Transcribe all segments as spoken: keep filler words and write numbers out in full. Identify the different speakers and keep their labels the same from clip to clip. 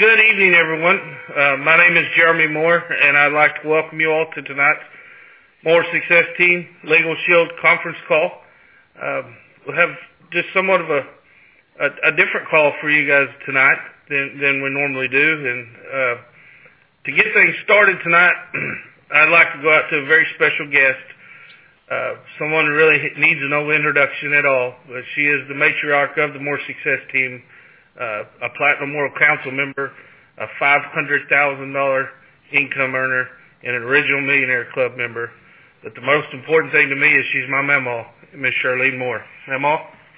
Speaker 1: good evening, everyone. Uh, my name is Jeremy Moore, and I'd like to welcome you all to tonight's More Success Team Legal Shield conference call. Um, we'll have just somewhat of a, a, a different call for you guys tonight than, than we normally do. And uh, to get things started tonight, I'd like to go out to a very special guest, uh, someone who really needs no introduction at all. But she is the matriarch of the More Success Team, Uh, a Platinum Moral Council member, a five hundred thousand dollars income earner, and an original Millionaire Club member. But the most important thing to me is she's my Mamaw, Miss Charlene Moore. Mamaw?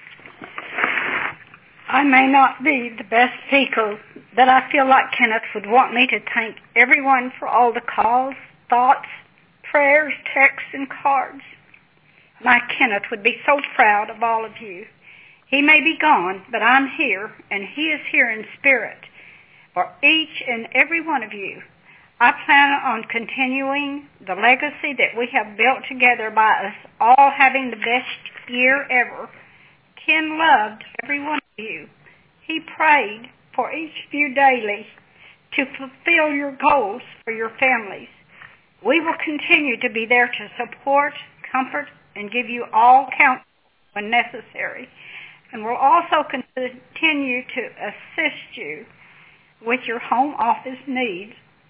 Speaker 2: I may not be the best speaker, but I feel like Kenneth would want me to thank everyone for all the calls, thoughts, prayers, texts, and cards. My Kenneth would be so proud of all of you. He may be gone, but I'm here, and he is here in spirit for each and every one of you. I plan on continuing the legacy that we have built together by us all having the best year ever. Ken loved every one of you. He prayed for each of you daily to fulfill your goals for your families. We will continue to be there to support, comfort, and give you all counsel when necessary. And we'll also continue to assist you with your home office needs.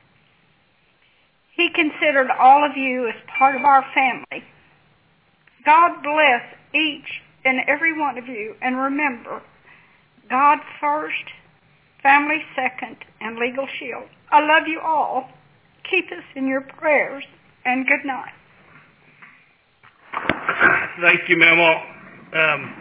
Speaker 2: He considered all of you as part of our family. God bless each and every one of you. And remember, God first, family second, and Legal Shield. I love you all. Keep us in your prayers, and good night.
Speaker 1: Thank you, Mamaw. Um,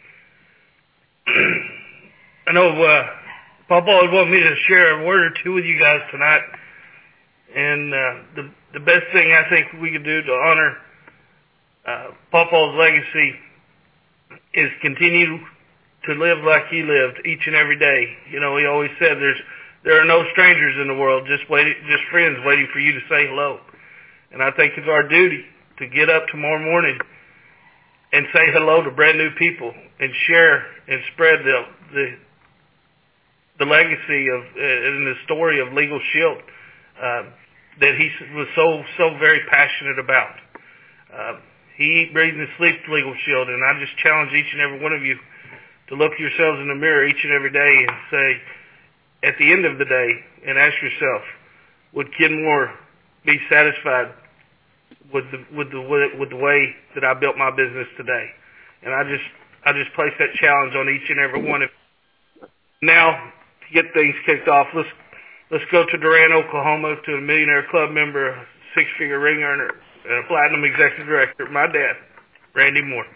Speaker 1: I know uh, Papa would want me to share a word or two with you guys tonight. And uh, the the best thing I think we could do to honor uh, Papa's legacy is continue to live like he lived each and every day. You know, he always said there's there are no strangers in the world, just waiting, just friends waiting for you to say hello. And I think it's our duty to get up tomorrow morning and say hello to brand new people and share and spread the the, the legacy of uh, and the story of Legal Shield uh, that he was so so very passionate about. Uh, he breathed and sleeps Legal Shield, and I just challenge each and every one of you to look yourselves in the mirror each and every day and say, at the end of the day, and ask yourself, would Ken Moore be satisfied with the with the with the way that I built my business today? And I just I just place that challenge on each and every one of you. Now, to get things kicked off, let's let's go to Durant, Oklahoma, to a Millionaire Club member, a six-figure ring earner, and a Platinum Executive Director, my dad, Randy Moore.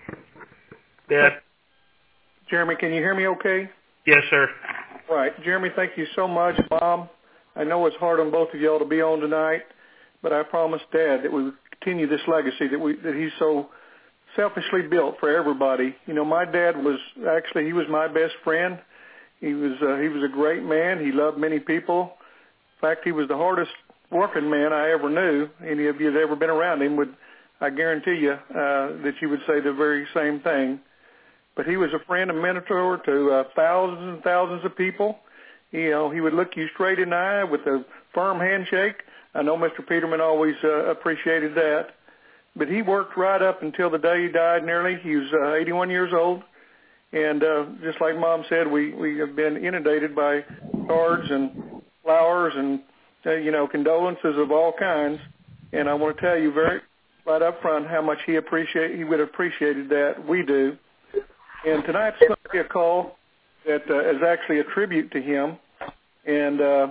Speaker 1: Dad?
Speaker 3: Jeremy, can you hear me okay?
Speaker 1: Yes, sir.
Speaker 3: Right. Jeremy, thank you so much. Mom, I know it's hard on both of y'all to be on tonight, but I promised Dad that we would continue this legacy that we that he's so selfishly built for everybody. You know, my dad was actually, he was my best friend. He was uh, he was a great man. He loved many people. In fact, he was the hardest working man I ever knew. Any of you that ever been around him would, I guarantee you, uh, that you would say the very same thing. But he was a friend and mentor to uh, thousands and thousands of people. You know, he would look you straight in the eye with a firm handshake. I know Mister Peterman always uh, appreciated that. But he worked right up until the day he died nearly. He was uh, eighty-one years old. And uh, just like Mom said, we, we have been inundated by cards and flowers and, uh, you know, condolences of all kinds. And I want to tell you very right up front how much he appreciate he would have appreciated that. We do. And tonight's going to be a call that uh, is actually a tribute to him. And, uh,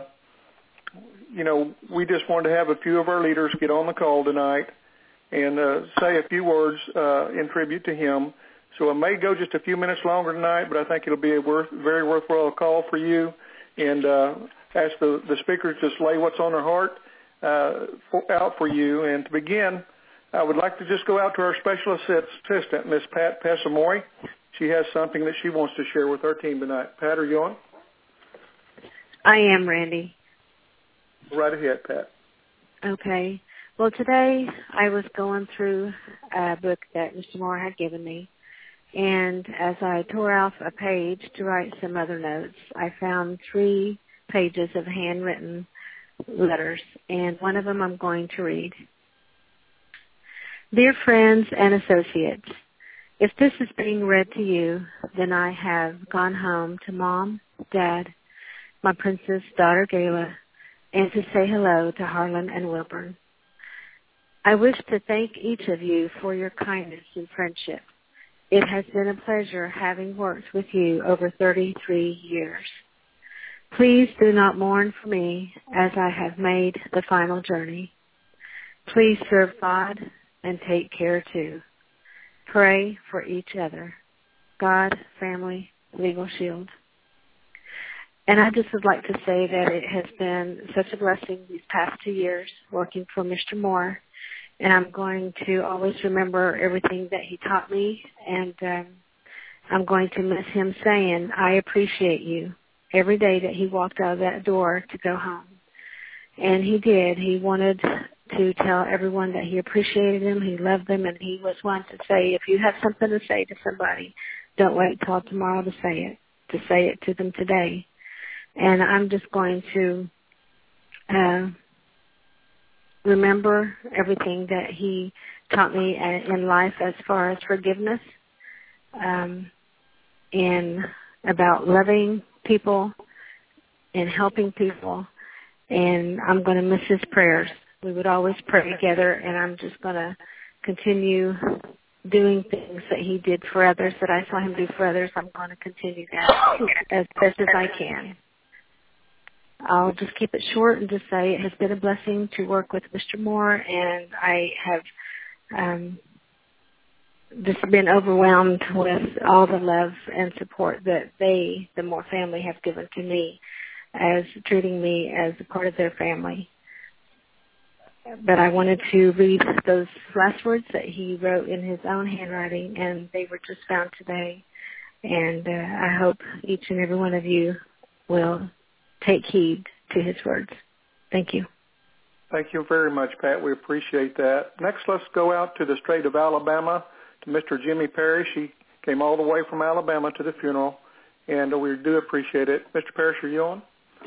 Speaker 3: you know, we just wanted to have a few of our leaders get on the call tonight and uh, say a few words uh, in tribute to him. So it may go just a few minutes longer tonight, but I think it'll be a worth, very worthwhile call for you. And uh, ask the, the speakers to just lay what's on their heart uh, for, out for you. And to begin, I would like to just go out to our special assistant, Miss Pat Passamori. She has something that she wants to share with our team tonight. Pat, are you on?
Speaker 4: I am, Randy.
Speaker 3: Right ahead, Pat.
Speaker 4: Okay. Well, today I was going through a book that Mister Moore had given me, and as I tore off a page to write some other notes, I found three pages of handwritten letters, and one of them I'm going to read. Dear friends and associates, if this is being read to you, then I have gone home to Mom, Dad, my princess daughter Gayla, and to say hello to Harlan and Wilburn. I wish to thank each of you for your kindness and friendship. It has been a pleasure having worked with you over thirty-three years. Please do not mourn for me as I have made the final journey. Please serve God and take care too. Pray for each other. God, family, Legal Shield. And I just would like to say that it has been such a blessing these past two years working for Mister Moore. And I'm going to always remember everything that he taught me. And um, I'm going to miss him saying, I appreciate you, every day that he walked out of that door to go home. And he did. He wanted to tell everyone that he appreciated them, he loved them, and he was one to say, if you have something to say to somebody, don't wait till tomorrow to say it, to say it to them today. And I'm just going to uh, remember everything that he taught me in life as far as forgiveness um, and about loving people and helping people. And I'm going to miss his prayers. We would always pray together, and I'm just going to continue doing things that he did for others, that I saw him do for others. I'm going to continue that as best as I can. I'll just keep it short and just say it has been a blessing to work with Mister Moore, and I have um, just been overwhelmed with all the love and support that they, the Moore family, have given to me, as treating me as a part of their family. But I wanted to read those last words that he wrote in his own handwriting, and they were just found today. And uh, I hope each and every one of you will take heed to his words. Thank you.
Speaker 3: Thank you very much, Pat. We appreciate that. Next, let's go out to the state of Alabama to Mister Jimmy Parrish. He came all the way from Alabama to the funeral, and we do appreciate it. Mister Parrish, are you on?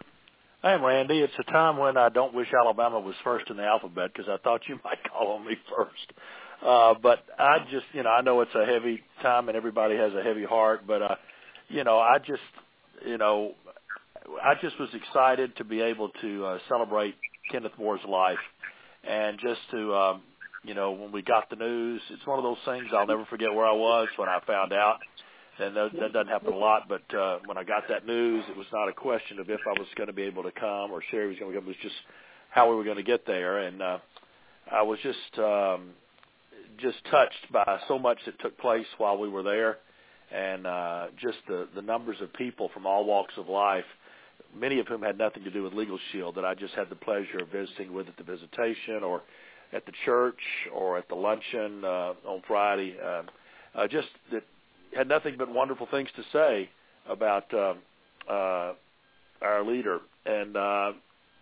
Speaker 5: I am, Randy. It's a time when I don't wish Alabama was first in the alphabet because I thought you might call on me first. Uh, but I just, you know, I know it's a heavy time and everybody has a heavy heart, but, uh, you know, I just, you know, I just was excited to be able to uh, celebrate Kenneth Moore's life and just to, um, you know, when we got the news, it's one of those things I'll never forget where I was when I found out. And that, that doesn't happen a lot, but uh, when I got that news, it was not a question of if I was going to be able to come or Sherry was going to come. It was just how we were going to get there. And uh, I was just um, just touched by so much that took place while we were there, and uh, just the, the numbers of people from all walks of life, many of whom had nothing to do with Legal Shield, that I just had the pleasure of visiting with at the visitation or at the church or at the luncheon uh, on Friday. Uh, uh, just that had nothing but wonderful things to say about uh, uh, our leader. And uh,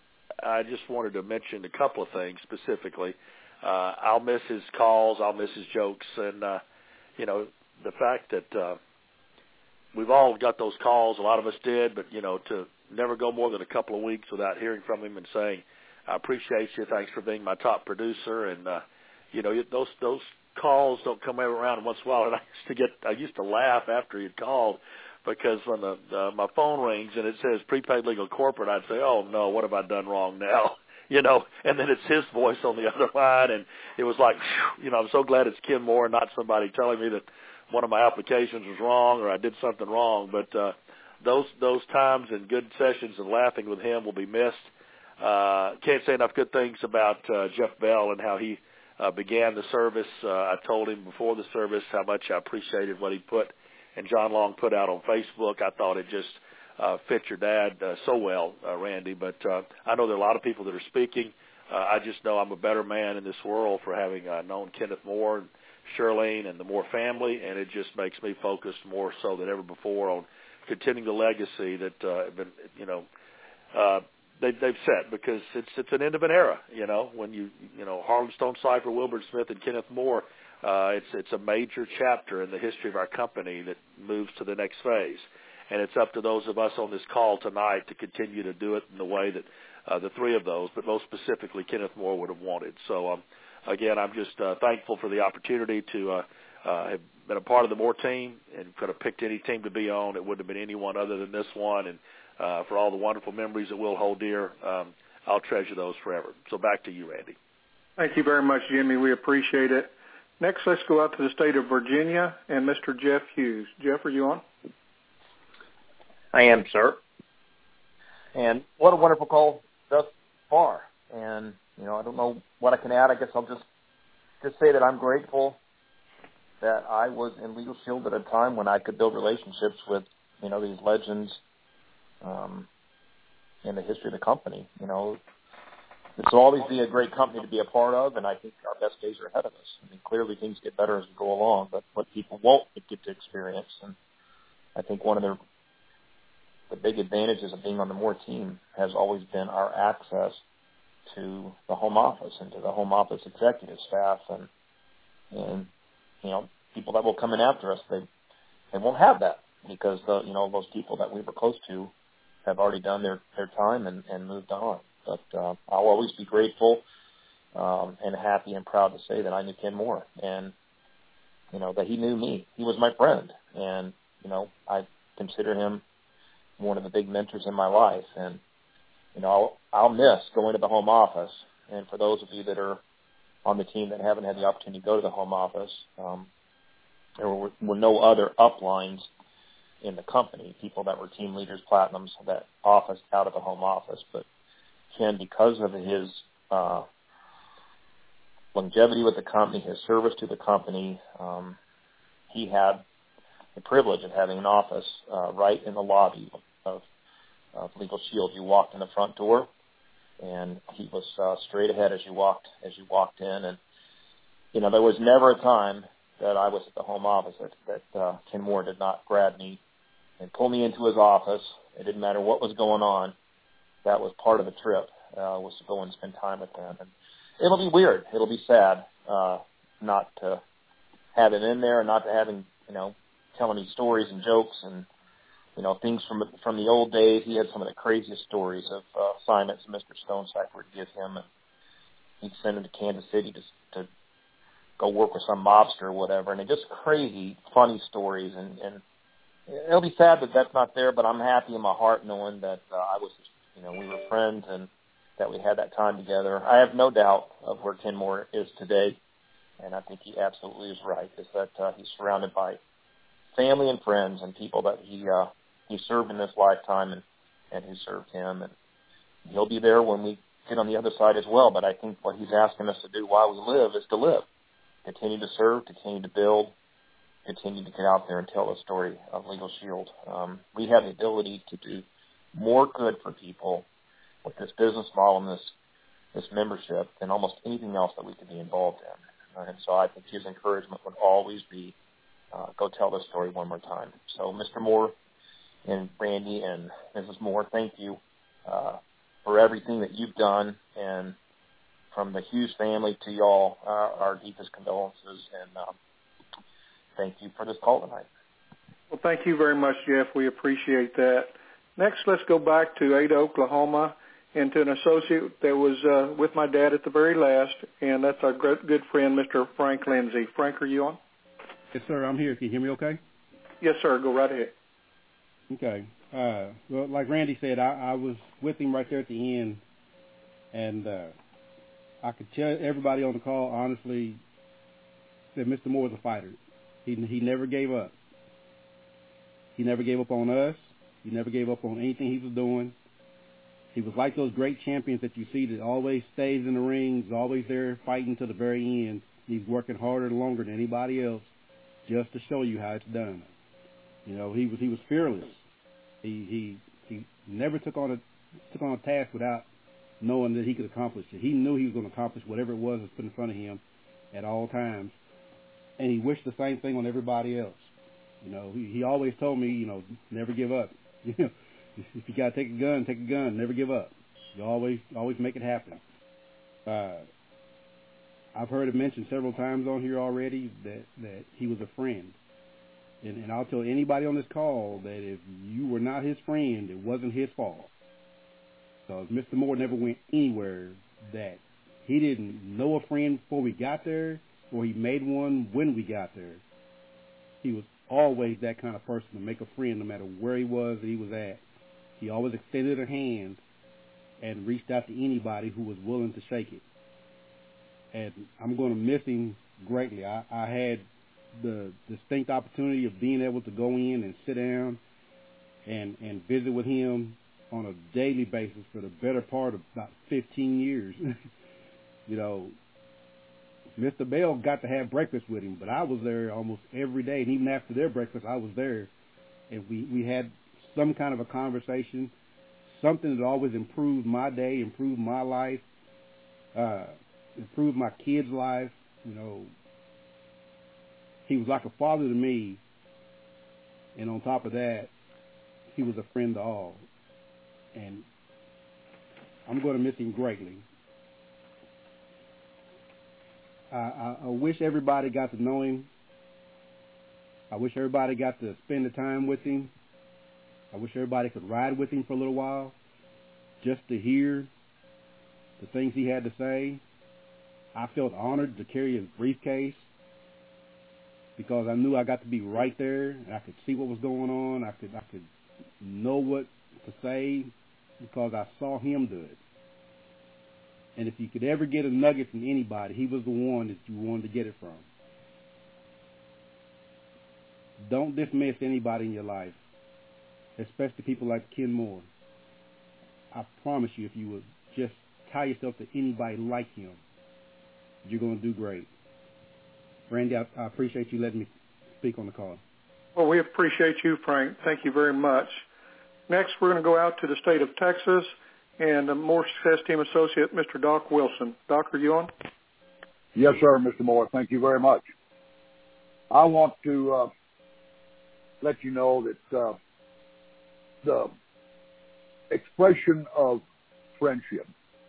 Speaker 5: I just wanted to mention a couple of things specifically. Uh, I'll miss his calls. I'll miss his jokes. And, uh, you know, the fact that uh, we've all got those calls, a lot of us did, but, you know, to never go more than a couple of weeks without hearing from him and saying, I appreciate you. Thanks for being my top producer. And, uh, you know, those those calls don't come around once in a while. And I used to get, I used to laugh after he'd called because when the, uh, my phone rings and it says prepaid legal corporate, I'd say, oh no, what have I done wrong now? You know, and then it's his voice on the other line. And it was like, whew, you know, I'm so glad it's Ken Moore and not somebody telling me that one of my applications was wrong or I did something wrong. But, uh, those, those times and good sessions and laughing with him will be missed. Uh, can't say enough good things about, uh, Jeff Bell and how he, Uh, began the service. Uh, I told him before the service how much I appreciated what he put and John Long put out on Facebook. I thought it just uh, fit your dad uh, so well, uh, Randy. But uh, I know there are a lot of people that are speaking. Uh, I just know I'm a better man in this world for having uh, known Kenneth Moore and Shirlene and the Moore family, and it just makes me focus more so than ever before on continuing the legacy that uh, been, you know, uh, They, they've set, because it's it's an end of an era. You know, when you you know Harlan Stone Cipher, Wilbur Smith, and Kenneth Moore, uh, it's it's a major chapter in the history of our company that moves to the next phase. and it's up to those of us on this call tonight to continue to do it in the way that uh, the three of those, but most specifically Kenneth Moore, would have wanted. So, um, again, I'm just uh, thankful for the opportunity to uh, uh, have been a part of the Moore team, and could have picked any team to be on. It wouldn't have been anyone other than this one, and uh, for all the wonderful memories that we'll hold dear, um, I'll treasure those forever. So back to you, Randy.
Speaker 3: Thank you very much, Jimmy. We appreciate it. Next, let's go out to the state of Virginia and Mister Jeff Hughes. Jeff, are you on?
Speaker 6: I am, sir. And what a wonderful call thus far. And, you know, I don't know what I can add. I guess I'll just, just say that I'm grateful that I was in Legal Shield at a time when I could build relationships with, you know, these legends um, in the history of the company. You know, this will always be a great company to be a part of, and I think our best days are ahead of us. I mean, clearly things get better as we go along, but what people won't get to experience, and I think one of the, the big advantages of being on the Moore team has always been our access to the home office and to the home office executive staff, and, and you know, people that will come in after us, they they won't have that because, the, you know, those people that we were close to have already done their, their time and, and moved on. But uh, I'll always be grateful um, and happy and proud to say that I knew Ken Moore, and, you know, that he knew me. He was my friend, and, you know, I consider him one of the big mentors in my life. And, you know, I'll, I'll miss going to the home office. And for those of you that are on the team that haven't had the opportunity to go to the home office, um, there were, were no other uplines in the company, people that were team leaders, platinums, that officed out of the home office. But Ken, because of his uh, longevity with the company, his service to the company, um, he had the privilege of having an office uh, right in the lobby of, of Legal Shield. You walked in the front door, and he was uh, straight ahead as you walked as you walked in. And you know, there was never a time that I was at the home office that, that uh, Ken Moore did not grab me and pull me into his office. It didn't matter what was going on. That was part of the trip, uh, was to go and spend time with him. And it'll be weird. It'll be sad uh, not to have him in there and not to have him, you know, telling me stories and jokes and, you know, things from from the old days. He had some of the craziest stories of uh, assignments Mister Stonecipher would give him, and he'd send him to Kansas City to, to go work with some mobster or whatever, and they're just crazy, funny stories. And, and it'll be sad that that's not there, but I'm happy in my heart knowing that uh, I was, you know, we were friends and that we had that time together. I have no doubt of where Ken Moore is today, and I think he absolutely is right, is that uh, he's surrounded by family and friends and people that he uh, he served in this lifetime and, and who served him. And he'll be there when we get on the other side as well. But I think what he's asking us to do while we live is to live, continue to serve, continue to build, continue to get out there and tell the story of Legal Shield. Um, we have the ability to do more good for people with this business model and this this membership than almost anything else that we could be involved in. And so I think his encouragement would always be, uh, go tell this story one more time. So Mister Moore and Randy and Missus Moore, thank you uh, for everything that you've done. And from the Hughes family to y'all, uh, our deepest condolences. And um, thank you for this call tonight.
Speaker 3: Well, thank you very much, Jeff. We appreciate that. Next, let's go back to Ada, Oklahoma, and to an associate that was uh, with my dad at the very last, and that's our good friend, Mister Frank Lindsay. Frank, are you on?
Speaker 7: Yes, sir. I'm here. Can you hear me okay?
Speaker 3: Yes, sir. Go right ahead.
Speaker 7: Okay. Uh, well, like Randy said, I, I was with him right there at the end, and uh, I could tell everybody on the call, honestly, that Mister Moore was a fighter. He he never gave up. He never gave up on us. He never gave up on anything he was doing. He was like those great champions that you see that always stays in the ring, is always there fighting to the very end. He's working harder and longer than anybody else just to show you how it's done. You know, he was he was fearless. He he he never took on a took on a task without knowing that he could accomplish it. He knew he was going to accomplish whatever it was that's put in front of him at all times, and he wished the same thing on everybody else. You know, he, he always told me, you know, never give up. You know, if you got to take a gun, take a gun. Never give up. You always always make it happen. Uh, I've heard it mentioned several times on here already that, that he was a friend. And, and I'll tell anybody on this call that if you were not his friend, it wasn't his fault. So Mister Moore never went anywhere that he didn't know a friend before we got there, or he made one when we got there. He was always that kind of person to make a friend no matter where he was or he was at. He always extended a hand and reached out to anybody who was willing to shake it. And I'm going to miss him greatly. I, I had the distinct opportunity of being able to go in and sit down and, and visit with him on a daily basis for the better part of about fifteen years. You know, Mister Bell got to have breakfast with him, but I was there almost every day, and even after their breakfast, I was there. And we, we had some kind of a conversation, something that always improved my day, improved my life, uh, improved my kids' life. You know, he was like a father to me, and on top of that, he was a friend to all. And I'm going to miss him greatly. I, I, I wish everybody got to know him. I wish everybody got to spend the time with him. I wish everybody could ride with him for a little while just to hear the things he had to say. I felt honored to carry his briefcase because I knew I got to be right there and I could see what was going on. I could I could know what to say because I saw him do it. And if you could ever get a nugget from anybody, he was the one that you wanted to get it from. Don't dismiss anybody in your life, especially people like Ken Moore. I promise you, if you would just tie yourself to anybody like him, you're going to do great. Randy, I, I appreciate you letting me speak on the call.
Speaker 3: Well, we appreciate you, Frank. Thank you very much. Next, we're going to go out to the state of Texas and the Moore Success Team Associate, Mister Doc Wilson. Doc, are you on?
Speaker 8: Yes, sir, Mister Moore. Thank you very much. I want to uh, let you know that uh, the expression of friendship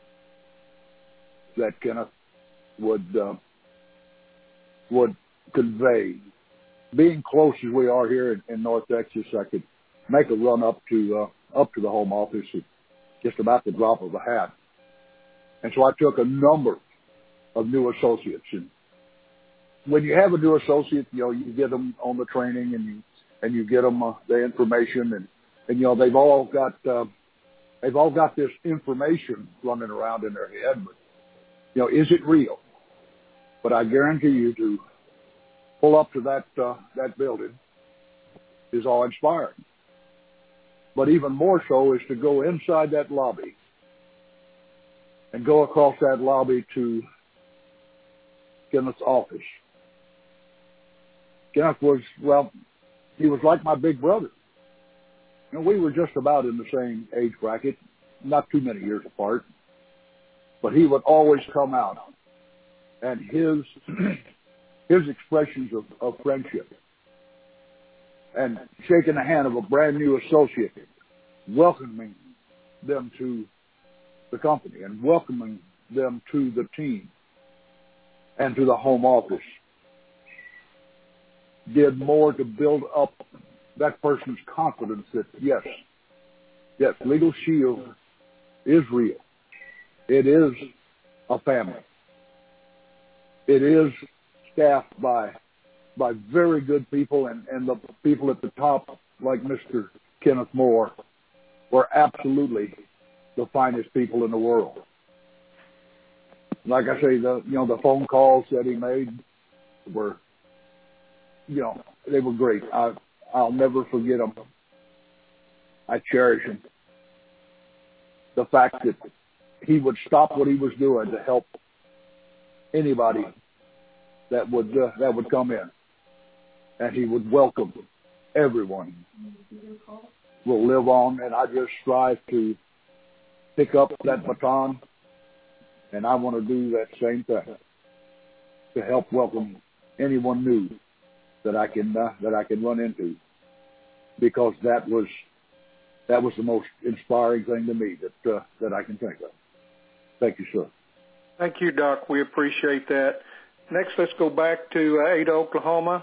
Speaker 8: that Kenneth would uh, would convey, being close as we are here in, in North Texas, I could make a run up to uh, up to the home office at just about the drop of a hat. And so I took a number of new associates. And when you have a new associate, you know, you get them on the training and you and you get them uh, the information, and, and you know they've all got uh, they've all got this information running around in their head. But you know, is it real? But I guarantee you, to pull up to that uh, that building is awe-inspiring. But even more so is to go inside that lobby and go across that lobby to Kenneth's office. Kenneth was, well, he was like my big brother. You know, we were just about in the same age bracket, not too many years apart. But he would always come out, and his his expressions of, of friendship and shaking the hand of a brand new associate, welcoming them to the company and welcoming them to the team and to the home office, did more to build up that person's confidence that, yes, yes, Legal Shield is real. It is a family. It is staffed by by very good people, and, and the people at the top, like Mister Kenneth Moore, were absolutely the finest people in the world. Like I say, the you know the phone calls that he made were, you know, they were great. I I'll never forget them. I cherish them. The fact that he would stop what he was doing to help anybody that would uh, that would come in, and he would welcome everyone. Will live on, and I just strive to pick up that baton, and I want to do that same thing to help welcome anyone new that I can uh, that I can run into, because that was that was the most inspiring thing to me that uh, that I can think of. Thank you, sir.
Speaker 3: Thank you, Doc. We appreciate that. Next, let's go back to uh, Ada, Oklahoma,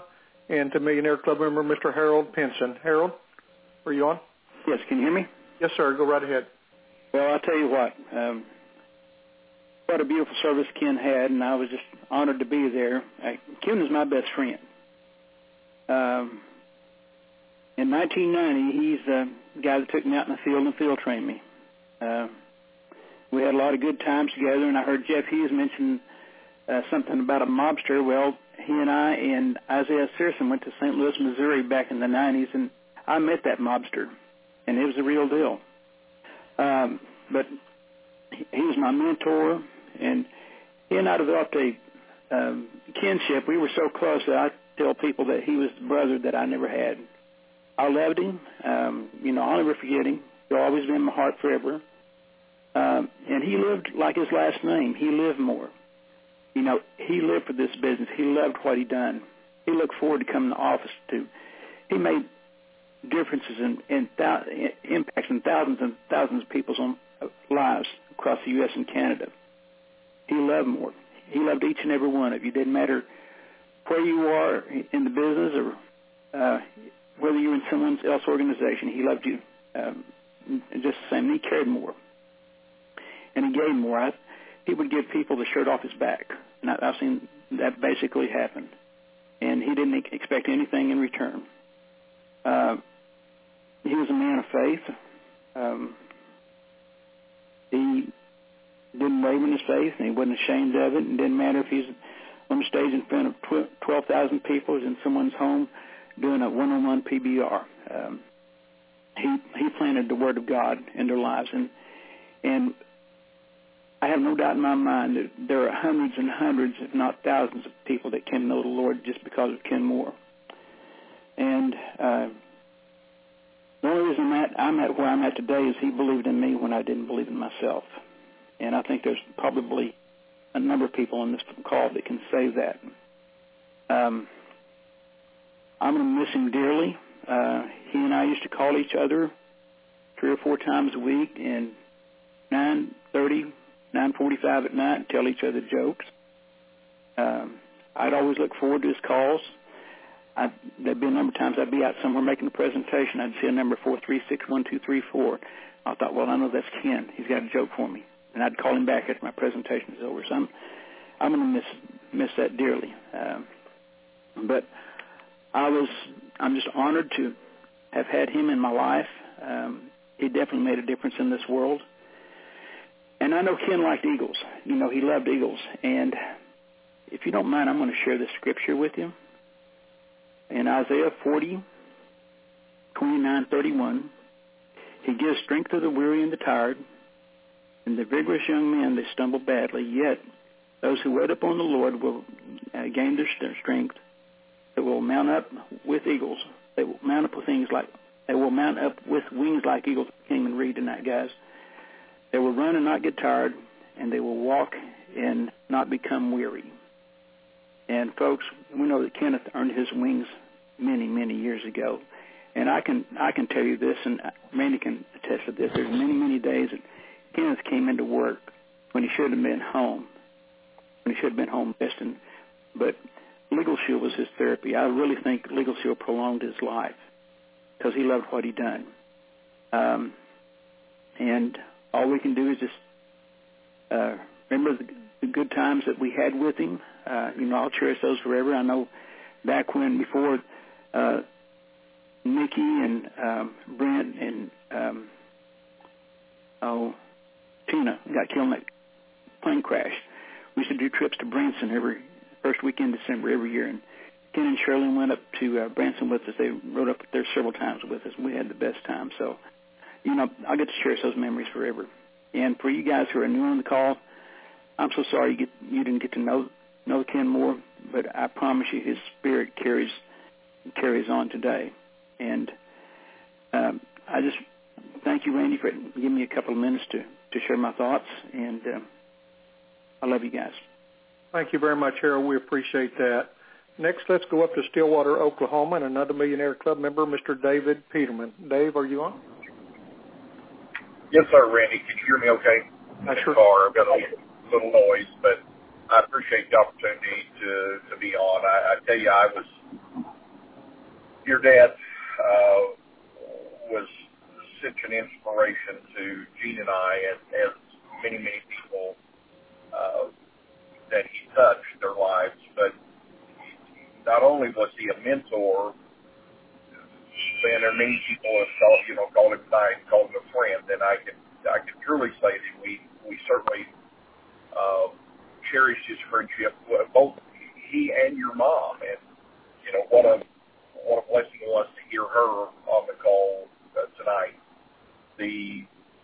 Speaker 3: and to Millionaire Club member Mister Harold Pinson. Harold, are you on?
Speaker 9: Yes, can you hear me?
Speaker 3: Yes, sir. Go right ahead.
Speaker 9: Well, I'll tell you what. Um, what a beautiful service Ken had, and I was just honored to be there. Uh, Ken is my best friend. Um, in nineteen ninety, he's the guy that took me out in the field and field trained me. Uh, we had a lot of good times together, and I heard Jeff Hughes mention uh, something about a mobster. Well, he and I and Isaiah Searson went to Saint Louis, Missouri back in the nineties, and I met that mobster, and it was the real deal. Um, but he, he was my mentor, and he and I developed a um, kinship. We were so close that I tell people that he was the brother that I never had. I loved him. Um, you know, I'll never forget him. He'll always be in my heart forever. Um, and he lived like his last name. He lived more. You know, he lived for this business. He loved what he done. He looked forward to coming to office to. He made differences in, in th- impacts in thousands and thousands of people's own lives across the U S and Canada. He loved more. He loved each and every one of you. It didn't matter where you are in the business or uh, whether you're in someone else's organization. He loved you um, just the same. And he cared more. And he gave more. I, he would give people the shirt off his back. And I, I've seen that basically happen. And he didn't expect anything in return. Uh, he was a man of faith. Um, he didn't waver in his faith, and he wasn't ashamed of it. It didn't matter if he's on the stage in front of twelve thousand people, or in someone's home doing a one-on-one P B R. Um, he he planted the Word of God in their lives, and and I have no doubt in my mind that there are hundreds and hundreds, if not thousands, of people that can know the Lord just because of Ken Moore. And uh, the only reason I'm at, I'm at where I'm at today is he believed in me when I didn't believe in myself. And I think there's probably a number of people on this call that can say that. Um, I'm going to miss him dearly. Uh, he and I used to call each other three or four times a week, and nine thirty, nine forty-five at night, and tell each other jokes. Um, I'd always look forward to his calls. I'd, there'd be a number of times I'd be out somewhere making a presentation. I'd see a number four three six one two three four. I thought, well, I know that's Ken. He's got a joke for me. And I'd call him back after my presentation was over. So I'm, I'm going to miss miss that dearly. Um, but I was, I'm just honored to have had him in my life. Um, he definitely made a difference in this world. And I know Ken liked eagles. You know, he loved eagles. And if you don't mind, I'm going to share this scripture with you. In Isaiah forty, twenty-nine, thirty-one, he gives strength to the weary and the tired, and the vigorous young men, they stumble badly. Yet those who wait upon the Lord will uh, gain their, their strength. They will mount up with eagles. They will mount up with things like they will mount up with wings like eagles. Can't even read tonight, guys. They will run and not get tired, and they will walk and not become weary. And folks, we know that Kenneth earned his wings many, many years ago. And I can I can tell you this, and Randy can attest to this. There's many, many days that Kenneth came into work when he should have been home, when he should have been home resting. But Legal Shield was his therapy. I really think Legal Shield prolonged his life because he loved what he done. Um, and all we can do is just uh, remember the, the good times that we had with him. Uh, you know, I'll cherish those forever. I know back when, before uh, Nikki and um, Brent and um, oh, Tina got killed in that plane crash, we used to do trips to Branson every first weekend in December every year. And Ken and Shirley went up to uh, Branson with us. They rode up there several times with us, and we had the best time. So, you know, I get to cherish those memories forever. And for you guys who are new on the call, I'm so sorry you, get, you didn't get to know know Ken Moore, but I promise you his spirit carries carries on today. And um, I just thank you, Randy, for giving me a couple of minutes to, to share my thoughts. And uh, I love you guys.
Speaker 3: Thank you very much, Harold. We appreciate that. Next, let's go up to Stillwater, Oklahoma, and another Millionaire Club member, Mister David Peterman. Dave, are you on?
Speaker 10: Yes, sir, Randy. Can you hear me okay?
Speaker 3: I sure.
Speaker 10: In the car. I've got a little, little noise, but I appreciate the opportunity to, to be on. I, I tell you, I was your dad uh, was such an inspiration to Gene and I, as, as many, many people uh, that he touched their lives. But not only was he a mentor, and there are many people have called, you know, called him tonight, called him a friend, and I can I can truly say that we we certainly uh, cherished his friendship, both he and your mom, and you know what a what a blessing it was to hear her on the call uh, tonight. The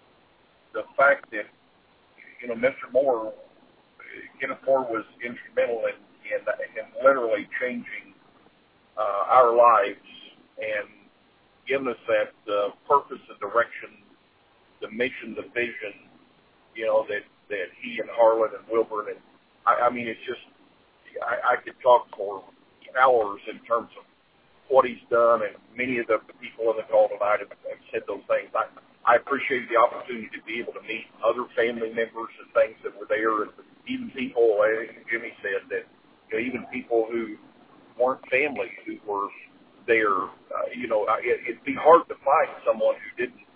Speaker 10: the fact that you know Mister Moore, Kenneth Moore was instrumental in in, in literally changing uh, our lives and giving us that uh, purpose, the direction, the mission, the vision, you know, that, that he and Harlan and Wilburn, and I, I mean, it's just, I, I could talk for hours in terms of what he's done, and many of the people on the call tonight have, have said those things. I, I appreciated the opportunity to be able to meet other family members and things that were there, and even people, as Jimmy said, that, you know, even people who weren't family who were there. Uh, you know, it, it'd be hard to find someone who didn't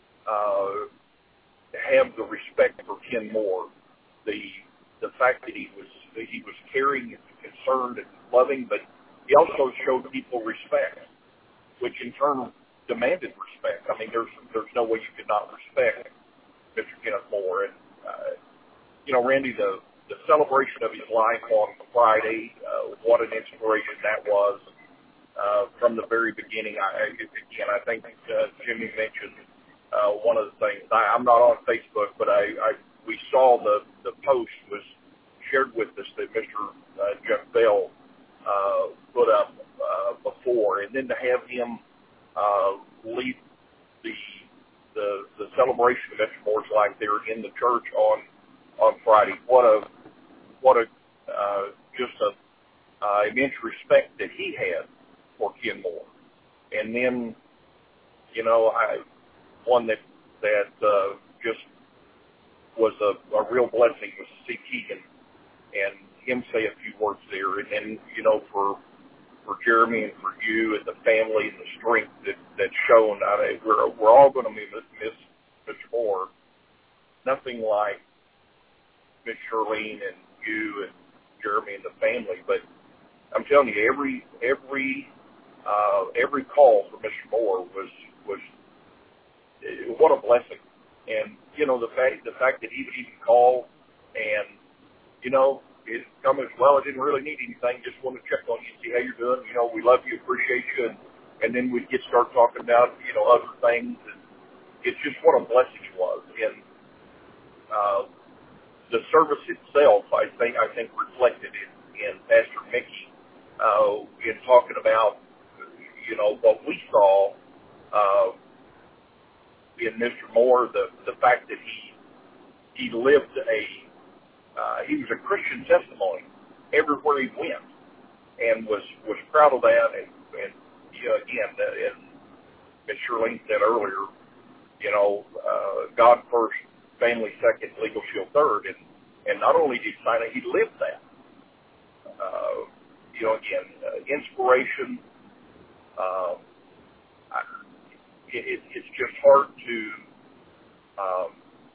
Speaker 10: uh, have the respect for Ken Moore. The the fact that he was he was caring and concerned and loving, but he also showed people respect, which in turn demanded respect. I mean, there's there's no way you could not respect Mister Kenneth Moore. And uh, you know, Randy, the the celebration of his life on Friday, uh, what an inspiration that was. Uh, from the very beginning, I, again, I think uh, Jimmy mentioned uh, one of the things. I, I'm not on Facebook, but I, I we saw the the post was shared with us that Mister Uh, Jeff Bell uh, put up uh, before, and then to have him uh, lead the the the celebration of Mister Moore's life there in the church on on Friday. What a what a uh, just a uh, immense respect that he had for Ken Moore. And then, you know, I one that that uh, just was a, a real blessing was to see Keegan and him say a few words there. And then, you know, for for Jeremy and for you and the family and the strength that that's shown. I mean, we're we're all going to miss miss Mister Moore. Nothing like Miss Charlene and you and Jeremy and the family, but I'm telling you, every every Uh, every call for Mister Moore was was uh, what a blessing, and you know the fact the fact that he would even call, and you know it come as well. I didn't really need anything, just want to check on you, see how you're doing. You know, we love you, appreciate you, and, and then we'd get start talking about you know other things. And it's just what a blessing it was, and uh, the service itself, I think I think reflected in, in Pastor Mickey uh, in talking about. You know, what we saw uh, in Mister Moore, the the fact that he he lived a, uh, he was a Christian testimony everywhere he went, and was, was proud of that. And, and you know, again, as Miz Shirlene said earlier, you know, uh, God first, family second, Legal Shield third, and, and not only did he sign it, he lived that. Uh, you know, again, uh, inspiration. Um, I, it, it's just hard to um,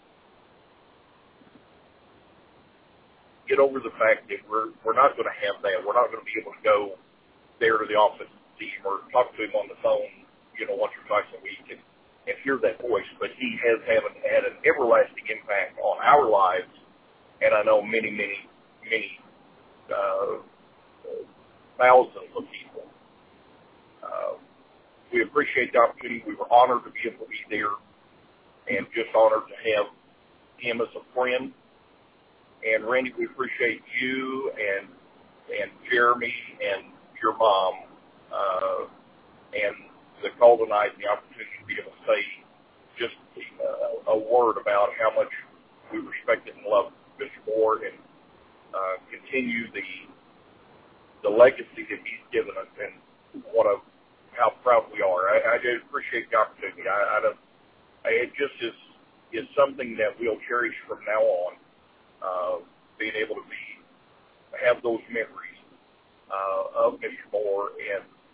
Speaker 10: get over the fact that we're we're not going to have that. We're not going to be able to go there to the office and see him or talk to him on the phone, you know, once or twice a week and, and hear that voice. But he has had an, had an everlasting impact on our lives, and I know many, many, many uh, thousands of people. Uh, we appreciate the opportunity. We were honored to be able to be there, and just honored to have him as a friend. And Randy, we appreciate you and and Jeremy and your mom uh, and the call tonight and the opportunity to be able to say just uh, a word about how much we respect and love Mister Moore, and uh, continue the the legacy that he's given us, and what a how proud we are. I, I just appreciate the opportunity. I, I don't, it just is is something that we'll cherish from now on. Uh, being able to be have those memories uh, of Mister Moore, and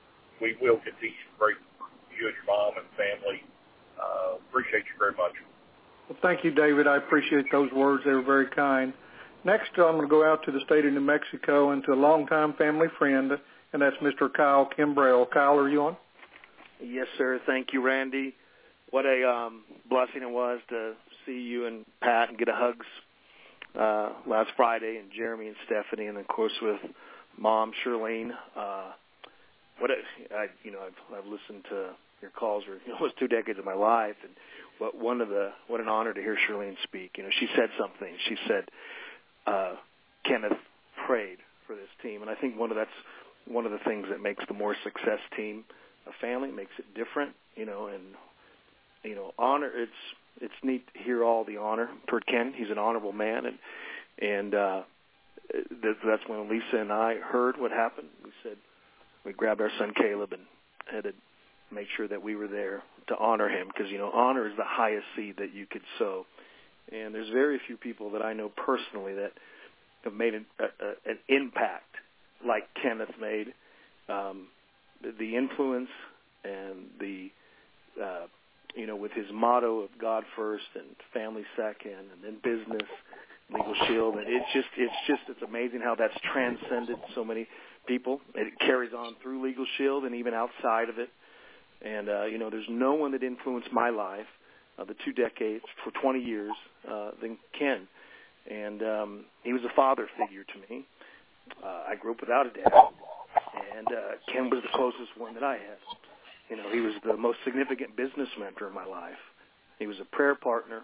Speaker 10: we will continue to pray for you and your mom and family. Uh, appreciate you very much.
Speaker 3: Well, thank you, David. I appreciate those words. They were very kind. Next, I'm going to go out to the state of New Mexico and to a longtime family friend, and that's Mister Kyle Kimbrell. Kyle, are you on?
Speaker 11: Yes, sir. Thank you, Randy. What a um, blessing it was to see you and Pat and get a hugs uh, last Friday, and Jeremy and Stephanie, and of course with Mom Shirlene. Uh, what a, I, you know, I've, I've listened to your calls for almost two decades of my life, and what one of the what an honor to hear Shirlene speak. You know, she said something. She said, uh, "Kenneth prayed for this team," and I think one of that's one of the things that makes the More Success team a family, makes it different. You know, and you know, honor. It's it's neat to hear all the honor toward Ken. He's an honorable man, and and uh, that's when Lisa and I heard what happened. We said we grabbed our son Caleb and had to make sure that we were there to honor him, because you know, honor is the highest seed that you could sow. And there's very few people that I know personally that have made an, a, a, an impact like Kenneth made. Um, the, the influence and the uh, you know, with his motto of God first and family second, and then business, Legal Shield, and it's just, it's just, it's amazing how that's transcended so many people. It carries on through Legal Shield and even outside of it. And uh, you know, there's no one that influenced my life, uh, the two decades for twenty years, uh, than Ken. And um, he was a father figure to me. Uh, I grew up without a dad, and uh, Ken was the closest one that I had. You know, he was the most significant business mentor in my life. He was a prayer partner,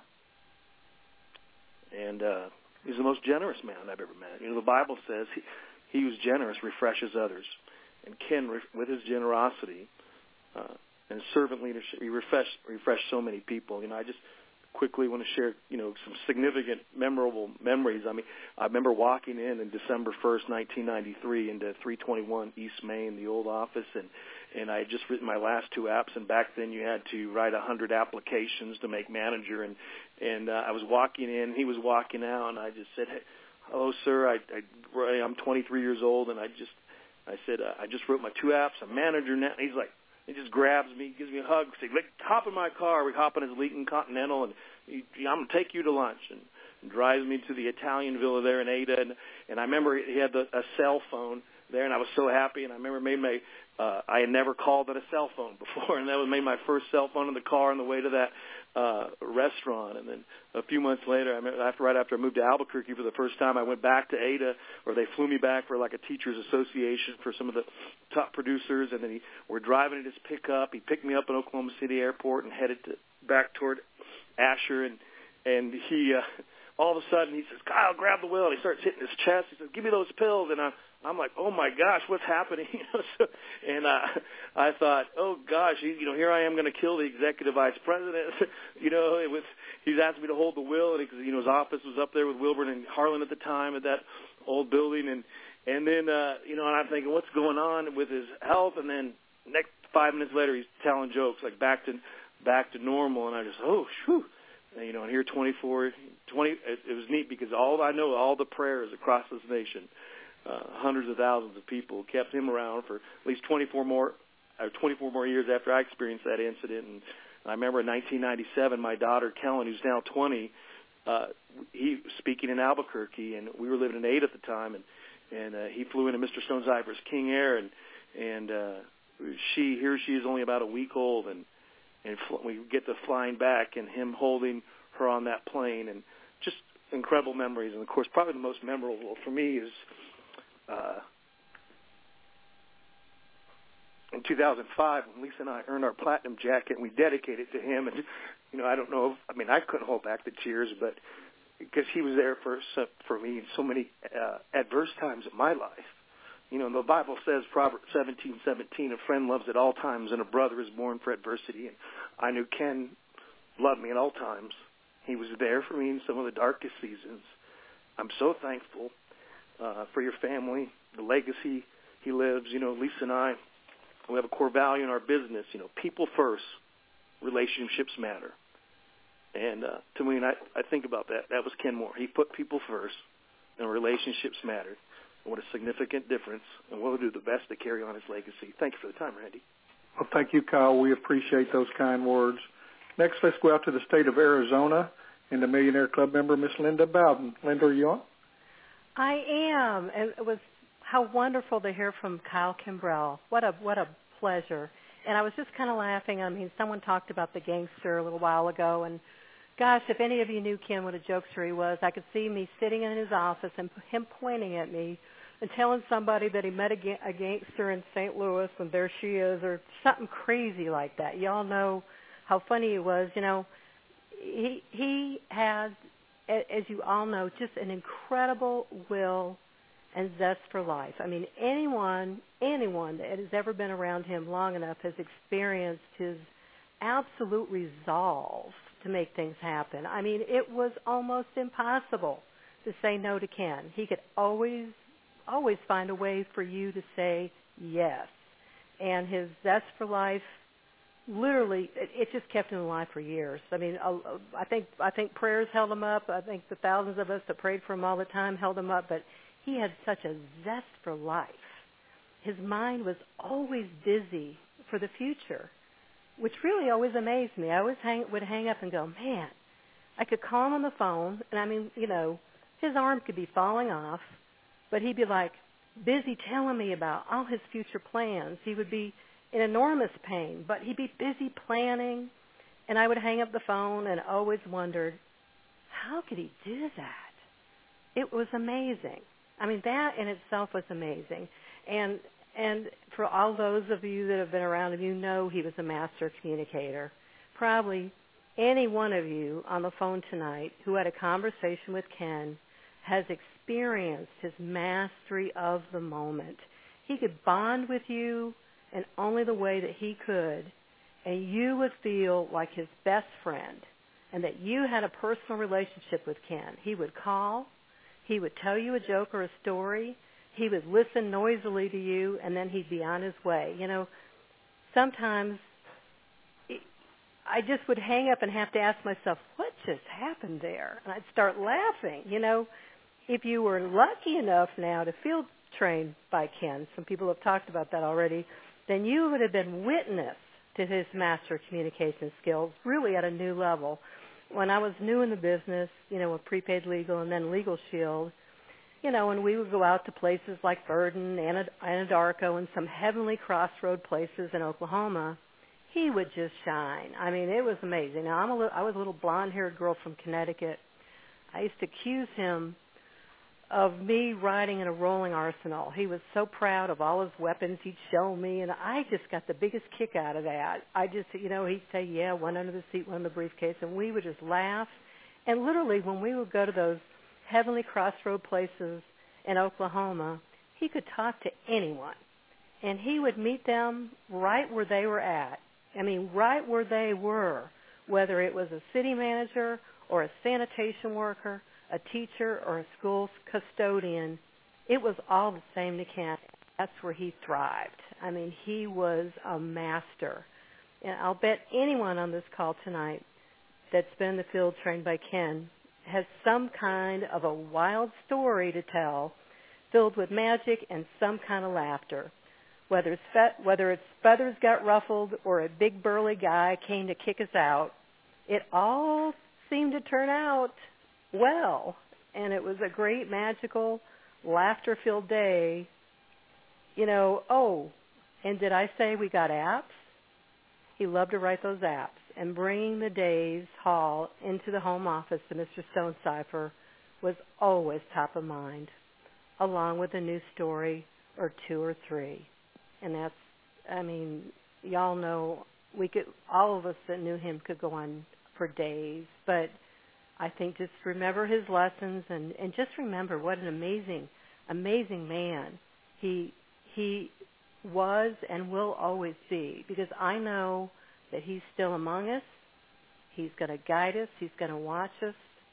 Speaker 11: and uh, he's the most generous man I've ever met. You know, the Bible says he, he who's generous refreshes others. And Ken, with his generosity uh, and servant leadership, he refreshed, refreshed so many people. You know, I just quickly want to share, you know, some significant, memorable memories. I mean, I remember walking in on December first, nineteen ninety-three, into three twenty-one East Main, the old office, and and I had just written my last two apps, and back then you had to write one hundred applications to make manager, and and uh, I was walking in, he was walking out, and I just said, hey, hello, sir, I, I, I'm twenty-three years old, and I just, I said, uh, I just wrote my two apps, I'm manager now. And he's like, he just grabs me, gives me a hug, says, like, hop in my car. We hop in his Lincoln Continental, and he, I'm going to take you to lunch, and, and drives me to the Italian villa there in Ada, and, and I remember he had the, a cell phone there, and I was so happy, and I remember made my, uh, I had never called it a cell phone before, and that was made my first cell phone in the car on the way to that uh, restaurant. And then a few months later, I remember after, right after I moved to Albuquerque for the first time, I went back to Ada, or they flew me back for like a teachers association for some of the top producers, and then he, we're driving in his pickup. He picked me up at Oklahoma City Airport and headed to, back toward Asher, and and he uh, all of a sudden he says, Kyle, grab the wheel, and he starts hitting his chest. He says, give me those pills, and I. I'm like, oh my gosh, what's happening? You know, so, and uh, I thought, oh gosh, he, you know, here I am going to kill the executive vice president. You know, it was he's asked me to hold the will, and because you know his office was up there with Wilburn and Harlan at the time at that old building, and and then uh, you know, and I'm thinking, what's going on with his health? And then next five minutes later, he's telling jokes like back to back to normal, and I just, oh, shoo. And, you know, and here twenty-four, twenty, it, it was neat because all I know, all the prayers across this nation. Uh, hundreds of thousands of people kept him around for at least twenty-four more, or twenty-four more years after I experienced that incident. And I remember in nineteen ninety-seven, my daughter Kellen, who's now twenty, uh, he was speaking in Albuquerque, and we were living in Ada at the time, and and uh, he flew into Mister Stonecipher's King Air, and and uh, she here she is only about a week old, and and fl- we get to flying back, and him holding her on that plane, and just incredible memories. And of course, probably the most memorable for me is. Uh, in two thousand five, when Lisa and I earned our platinum jacket, and we dedicated it to him. And you know, I don't know. If, I mean, I couldn't hold back the tears, but because he was there for for me in so many uh, adverse times of my life. You know, the Bible says, Proverbs seventeen seventeen, a friend loves at all times, and a brother is born for adversity. And I knew Ken loved me at all times. He was there for me in some of the darkest seasons. I'm so thankful. Uh, for your family, the legacy he lives. You know, Lisa and I, we have a core value in our business, you know, people first, relationships matter. And uh, to me, and I, I think about that, that was Ken Moore. He put people first, and relationships mattered. and what a significant difference, and we'll do the best to carry on his legacy. Thank you for the time, Randy.
Speaker 3: Well, thank you, Kyle. We appreciate those kind words. Next, let's go out to the state of Arizona and the Millionaire Club member, Miss Linda Bowden. Linda, are you on?
Speaker 12: I am. It was how wonderful to hear from Kyle Kimbrell. What a what a pleasure. And I was just kind of laughing. I mean, someone talked about the gangster a little while ago, and gosh, if any of you knew Ken, what a jokester he was, I could see me sitting in his office and him pointing at me and telling somebody that he met a, ga- a gangster in Saint Louis, and there she is, or something crazy like that. Y'all know how funny he was. You know, he he had, as you all know, just an incredible will and zest for life. I mean, anyone, anyone that has ever been around him long enough has experienced his absolute resolve to make things happen. I mean, it was almost impossible to say no to Ken. He could always, always find a way for you to say yes. And his zest for life, literally, it, it just kept him alive for years. I mean, I think I think prayers held him up. I think the thousands of us that prayed for him all the time held him up. But he had such a zest for life. His mind was always busy for the future, which really always amazed me. I always hang, would hang up and go, man, I could call him on the phone, and I mean, you know, his arm could be falling off, but he'd be like busy telling me about all his future plans. He would be in enormous pain, but he'd be busy planning, and I would hang up the phone and always wondered, how could he do that? It was amazing. I mean, that in itself was amazing. And and for all those of you that have been around him, you know he was a master communicator. Probably any one of you on the phone tonight who had a conversation with Ken has experienced his mastery of the moment. He could bond with you in only the way that he could, and you would feel like his best friend, and that you had a personal relationship with Ken. He would call. He would tell you a joke or a story. He would listen noisily to you, and then he'd be on his way. You know, sometimes I just would hang up and have to ask myself, what just happened there? And I'd start laughing. You know, if you were lucky enough now to field train by Ken, some people have talked about that already, then you would have been witness to his master communication skills really at a new level. When I was new in the business, you know, with Prepaid Legal and then Legal Shield, you know, and we would go out to places like Burden, Anadarko, and some heavenly crossroad places in Oklahoma, he would just shine. I mean, it was amazing. Now, I'm a little, I was a little blonde-haired girl from Connecticut. I used to accuse him of me riding in a rolling arsenal. He was so proud of all his weapons he'd show me, and I just got the biggest kick out of that. I just, you know, he'd say, yeah, one under the seat, one in the briefcase, and we would just laugh. And literally, when we would go to those heavenly crossroad places in Oklahoma, he could talk to anyone, and he would meet them right where they were at. I mean, right where they were, whether it was a city manager or a sanitation worker, a teacher or a school custodian, it was all the same to Ken. That's where he thrived. I mean, he was a master. And I'll bet anyone on this call tonight that's been in the field trained by Ken has some kind of a wild story to tell filled with magic and some kind of laughter. Whether it's, fe- whether it's feathers got ruffled or a big burly guy came to kick us out, it all seemed to turn out well, and it was a great, magical, laughter-filled day. You know, oh, and did I say we got apps? He loved to write those apps, and bringing the day's haul into the home office to Mister Stonecipher was always top of mind, along with a new story or two or three. And that's, I mean, y'all know, we could, all of us that knew him could go on for days, but I think just remember his lessons and, and just remember what an amazing, amazing man he he was and will always be, because I know that he's still among us. He's going to guide us. He's going to watch us.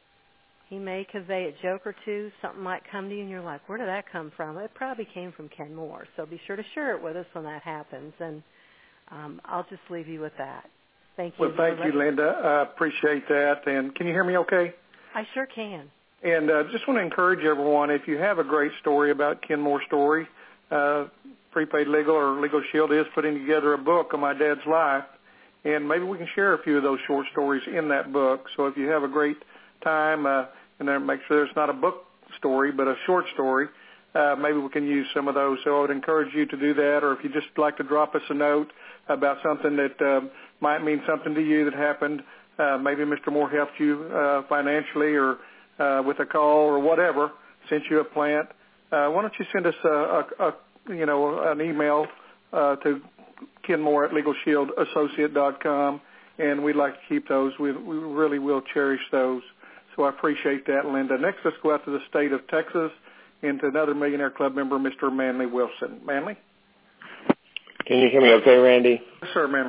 Speaker 12: He may convey a joke or two. Something might come to you and you're like, where did that come from? It probably came from Ken Moore. So be sure to share it with us when that happens. And um, I'll just leave you with that. Thank you.
Speaker 3: Well, thank you, Linda. I appreciate that. And can you hear me okay?
Speaker 12: I sure can.
Speaker 3: And uh, just want to encourage everyone, if you have a great story about Ken Moore's story, uh, Prepaid Legal or Legal Shield is putting together a book on my dad's life, and maybe we can share a few of those short stories in that book. So if you have a great time, uh, and then make sure it's not a book story, but a short story, uh, maybe we can use some of those. So I would encourage you to do that, or if you just like to drop us a note about something that uh, might mean something to you that happened, uh, maybe Mister Moore helped you uh, financially or uh, with a call or whatever, sent you a plant. Uh, why don't you send us a, a, a you know, an email uh, to Ken Moore at legal shield associate dot com, and we'd like to keep those. We, we really will cherish those. So I appreciate that, Linda. Next, let's go out to the state of Texas and to another Millionaire Club member, Mister Manley Wilson. Manley?
Speaker 13: Can you hear me okay, Randy?
Speaker 3: Yes, sir, Manley.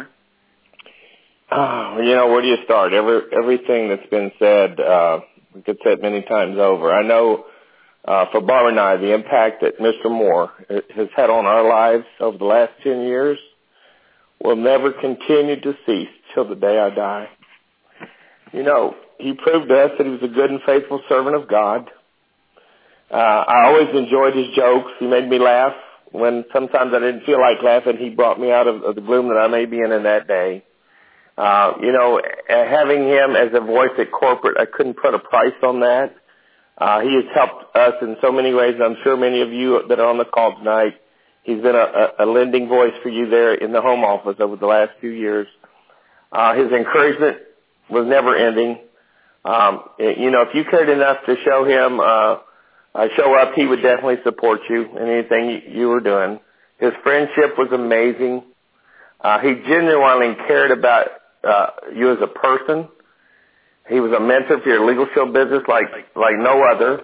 Speaker 13: Oh, you know, where do you start? Every, everything that's been said, uh, we could say it many times over. I know uh, for Barbara and I, the impact that Mister Moore has had on our lives over the last ten years will never continue to cease till the day I die. You know, he proved to us that he was a good and faithful servant of God. Uh, I always enjoyed his jokes. He made me laugh when sometimes I didn't feel like laughing. He brought me out of, of the gloom that I may be in in that day. Uh, you know, having him as a voice at corporate, I couldn't put a price on that. Uh, he has helped us in so many ways. I'm sure many of you that are on the call tonight, he's been a, a lending voice for you there in the home office over the last few years. Uh, his encouragement was never ending. Um, you know, if you cared enough to show him, uh, uh, show up, he would definitely support you in anything you, you were doing. His friendship was amazing. Uh, he genuinely cared about uh, you as a person. He was a mentor for your legal shield business like like no other.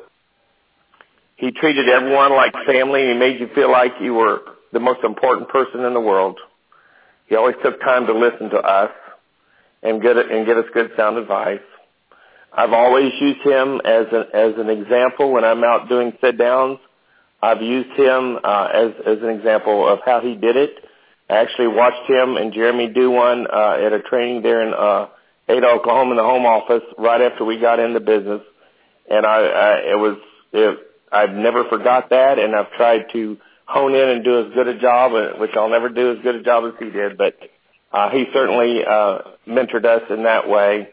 Speaker 13: He treated everyone like family. He made you feel like you were the most important person in the world. He always took time to listen to us and get it, and give us good sound advice. I've always used him as an as an example when I'm out doing sit downs. I've used him uh, as as an example of how he did it. I actually watched him and Jeremy do one uh, at a training there in uh, Ada, Oklahoma, in the home office right after we got into business, and I, I it was it, I've never forgot that, and I've tried to hone in and do as good a job, which I'll never do as good a job as he did, but uh, he certainly uh, mentored us in that way.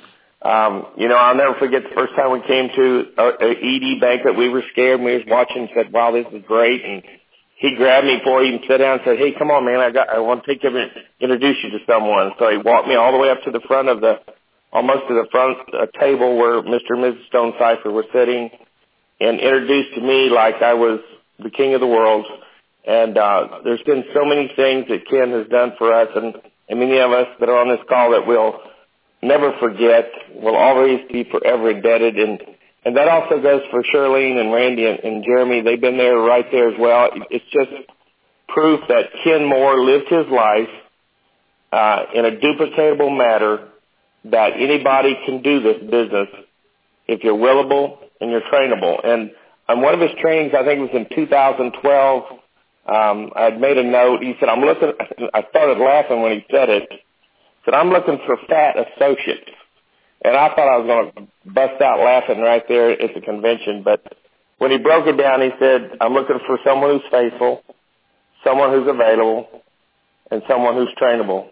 Speaker 13: Um, you know, I'll never forget the first time we came to a, a E D banquet. We were scared, and we was watching and said, "Wow, this is great!" And he grabbed me before he even sat down and said, "Hey, come on, man, I got, I want to take you and introduce you to someone." So he walked me all the way up to the front of the, almost to the front uh, table where Mister and Missus Stone Cipher were sitting, and introduced to me like I was the king of the world. And uh, there's been so many things that Ken has done for us, and, and many of us that are on this call that we'll never forget, will always be forever indebted. And And that also goes for Shirlene and Randy and, and Jeremy. They've been there right there as well. It's just proof that Ken Moore lived his life uh, in a duplicatable manner, that anybody can do this business if you're willable and you're trainable. And on one of his trainings, I think it was in two thousand twelve, um, I'd made a note. He said, I'm looking, I started laughing when he said it. He said, I'm looking for fat associates. And I thought I was going to bust out laughing right there at the convention. But when he broke it down, he said, I'm looking for someone who's faithful, someone who's available, and someone who's trainable.